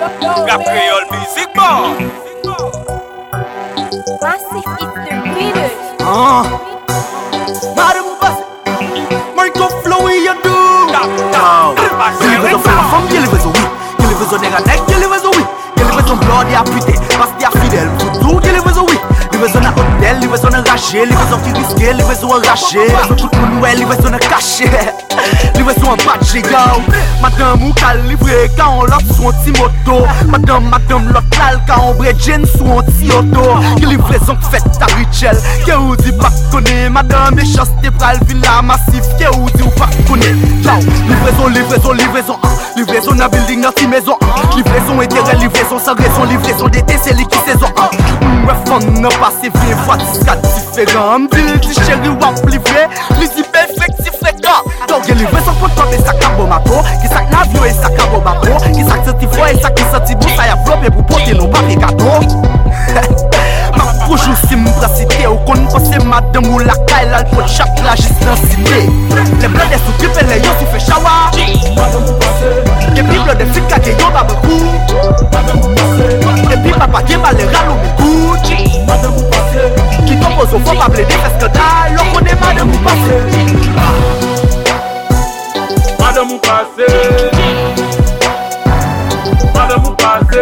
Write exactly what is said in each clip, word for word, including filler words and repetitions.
Rap Creole Music Box. Massive it's the readers. Ah, Madam Bass, Marco Flow, you do. Now, deliver some from deliver some weed, deliver some nigga neck, deliver some weed, deliver some blood, ya pute, parce qu'il y a fidèle, tout deliver some weed. Livraison à hôtel, livraison à raché, livraison qui risqué, livraison à raché. Livraison tout le monde, ouais, livraison à caché. Livraison à batché, yo. Madame ou qu'à livrer quand on l'offre sur un petit moto. Madame, madame, l'autre lal quand on brède jean sur un petit auto. Que livraison faite à Richel. Que ou dit pas connaît, madame, et chasse t'es pral villa massif. Que ou dit ou pas connaît. Yo, livraison, livraison, livraison. Livraison à building, à six maisons. Livraison intérêt, livraison sans raison. Livraison d'été, c'est l'équipe saison. Ouais, fun, non pas. C'est vingt fois dix quatre différents. M'dil di chéri wap livré. Lisi perfectif fréquent. Donc y'a livré son pote et sac à bomato. Qui sac navio et sac à bomato. Qui sac certifié et sac qui senti bon. Ça y a flopé pour porter nos papiers cadeaux. Ma projo si m'bracité. Ou kon pense madame ou la caille. Là l'pot chap la juste dans cité. Les blancs des sous-tripes et les yon si fait chawa. Madame ou passe. Les bibles des flics à yon babou. Madame ou passe. Et puis papa qui va les râles au micou. Madame ou passe. Qui compose au fond pas blé des fescadales. L'on connaît madame ou passe. Madame ou passe. Madame ou passe.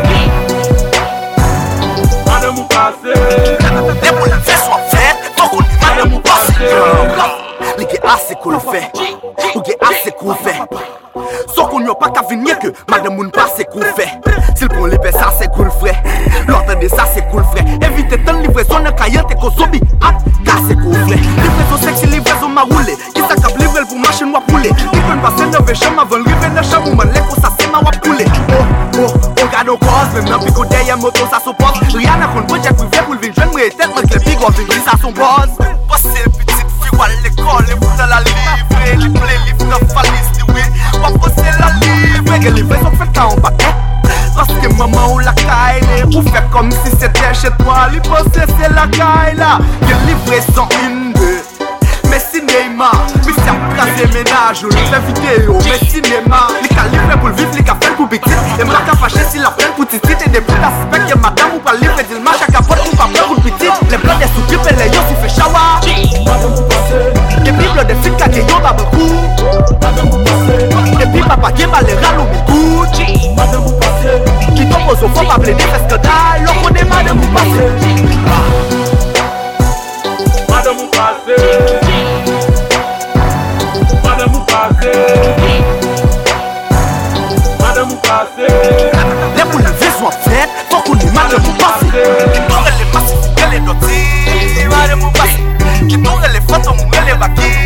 Madame ou passe. Les boules fait soit fait. Faut qu'on dit madame ou passe. Les gars assez cool fait. Ou gars assez cool fait. Sauf qu'on n'y a pas qu'à venir que madame ou pas c'est cool fait. S'il prend les ça c'est cool frère. L'ordre de ça c'est cool frère. Évitez tant livraison de caillette et qu'on zombie. Hop, car c'est cool frère. Livraison sexy, livraison ma roulée. Qui s'accap livrer pour machine ou à poulet. Qui peut passer neuf et chambre avant livrer neuf chambre ou man l'écho ça c'est ma ou à poulet. Oh, oh, on garde au cause. Même dans le pico derrière moto ça s'oppose. Rien n'a qu'on peut dire privé pour le vivre. Je me tête mais que les bigos vivent ça son boss. Passer petite fille à l'école. Les bouts dans la livrer. Les plaies livres dans valise. Pas passer la livre, que livraison fait en bas. Parce que maman ou la caille, ou fait comme si c'était chez toi. Lui penser c'est la caille là. Que livraison une deux. Mais cinéma, puis c'est un casé ménage. Ou le fait vidéo, mais cinéma. Les cas livrés pour le vivre, les cas fait pour petit. Et moi qu'à fâcher si la peine pour titi. Et des plus d'aspect que madame ou pas livrer du match à capote ou pas pour le petit. Les plans des sous-tripes et les yeux si fait chawa. Madame ou passe. Les bibles des filles qui yon babou. Madame ou passe. Et puis papa qui va les râles au micou. Madame ou passe. Qui compose au fond pas blé des fescadales. L'on connaît madame ou passe. Madame ou passe. Madame ou passe. Madame ou passe. Les boules sont faites. Faut qu'on y madame ou passe. Qui tourne les massifs, les dotis. Madame ou passe. Qui tourne les fantômes, les vaquilles.